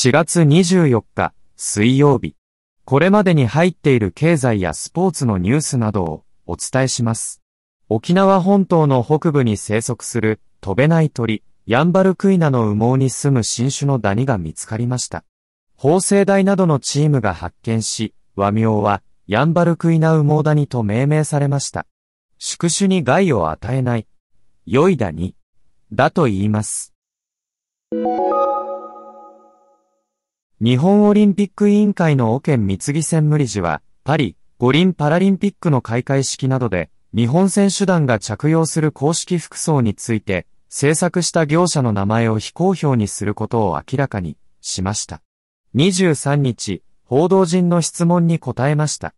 4月24日、水曜日。これまでに入っている経済やスポーツのニュースなどをお伝えします。沖縄本島の北部に生息する飛べない鳥、ヤンバルクイナの羽毛に住む新種のダニが見つかりました。法政大などのチームが発見し、和名はヤンバルクイナ羽毛ダニと命名されました。宿主に害を与えない、良いダニ、だと言います。日本オリンピック委員会の奥健貢専務理事は、パリ、五輪パラリンピックの開会式などで、日本選手団が着用する公式服装について、制作した業者の名前を非公表にすることを明らかにしました。23日、報道陣の質問に答えました。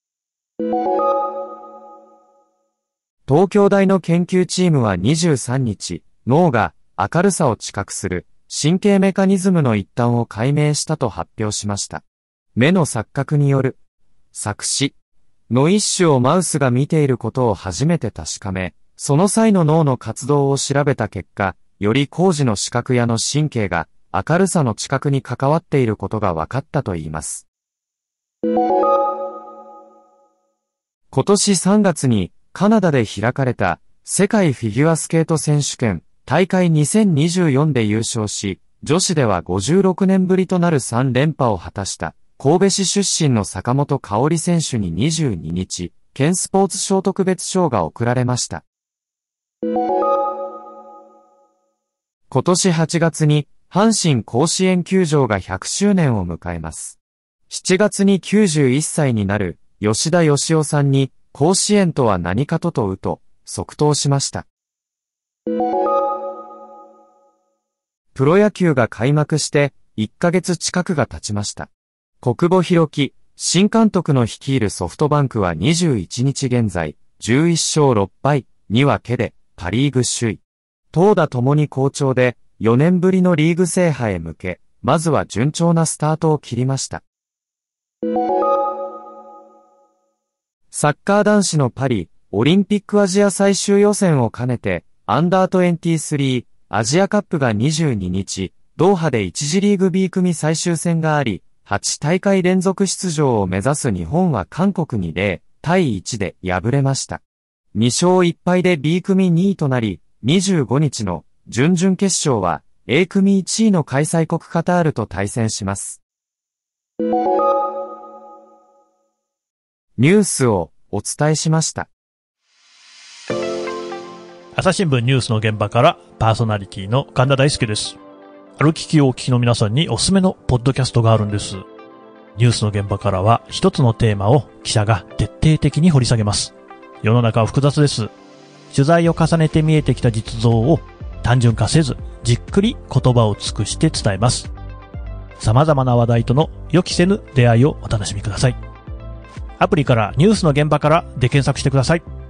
東京大の研究チームは23日、脳が明るさを知覚する神経メカニズムの一端を解明したと発表しました。目の錯覚による錯視の一種をマウスが見ていることを初めて確かめ、その際の脳の活動を調べた結果、より高次の視覚野の神経が明るさの知覚に関わっていることが分かったといいます。今年3月にカナダで開かれた世界フィギュアスケート選手権大会2024で優勝し、女子では56年ぶりとなる3連覇を果たした神戸市出身の坂本花織選手に22日、県スポーツ賞特別賞が贈られました。今年8月に阪神甲子園球場が100周年を迎えます。7月に91歳になる吉田義雄さんに甲子園とは何かと問うと即答しました。プロ野球が開幕して1ヶ月近くが経ちました。小久保裕紀新監督の率いるソフトバンクは21日現在11勝6敗2分けでパリーグ首位。投打ともに好調で4年ぶりのリーグ制覇へ向け、まずは順調なスタートを切りました。サッカー男子のパリオリンピックアジア最終予選を兼ねてアンダー23アジアカップが22日、ドーハで1次リーグ B 組最終戦があり、8大会連続出場を目指す日本は韓国に0対1で敗れました。2勝1敗で B 組2位となり、25日の準々決勝は A 組1位の開催国カタールと対戦します。ニュースをお伝えしました。 朝日新聞ニュースの現場からパーソナリティの神田大輔です。歩きをお聞きの皆さんにおすすめのポッドキャストがあるんです。ニュースの現場からは一つのテーマを記者が徹底的に掘り下げます。世の中は複雑です。取材を重ねて見えてきた実像を単純化せずじっくり言葉を尽くして伝えます。様々な話題との予期せぬ出会いをお楽しみください。アプリからニュースの現場からで検索してください。